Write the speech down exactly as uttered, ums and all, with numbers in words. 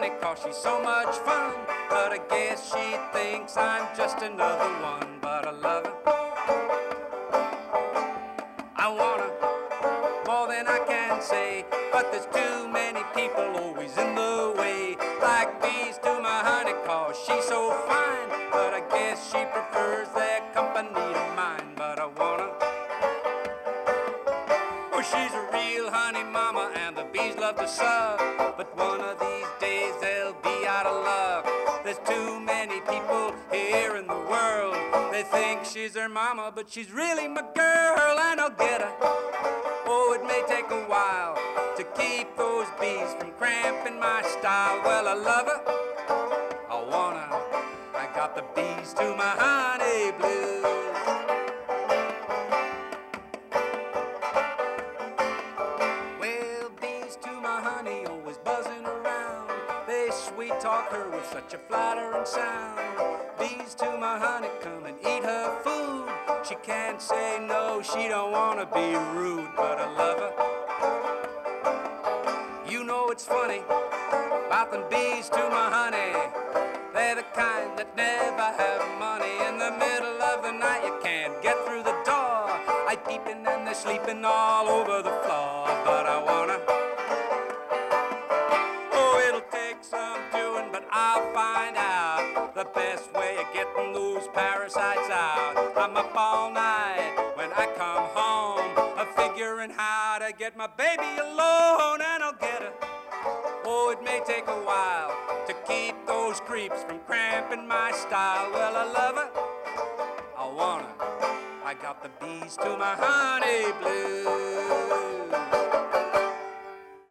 honey, cause she's so much fun. But I guess she thinks I'm just another one. But I love her, I want her more than I can say. But there's too many people always in the way, like bees to my honey, cause she's so fine. But I guess she prefers their company to mine. But I want her, oh, she's a real honey mama, and the bees love to suck. But one of these days they'll be out of luck. There's too many people here in the world. They think she's their mama, but she's really my girl, and I'll get her. Oh, it may take a while to keep those bees from cramping my style. Well, I love her, I want her, I got the bees to my honey blues. Well, bees to my honey, always buzzing around. They sweet talk her with such a flattering sound. Bees to my honey, come and eat her food. She can't say no, she don't wanna be rude. But I love her. You know it's funny about them bees to my honey. They're the kind that never have money. In the middle of the night you can't get through the door. I peeping and they're sleeping all over the floor. But I wanna, oh, it'll take some doing, but I'll find out the best way of getting those parasites out. I'm up all night when I come home, a figuring how to get my baby alone, and I'll get her. Oh, it may take a while to keep those creeps from cramping my style. Well, I love her, I want her, I got the bees to my honey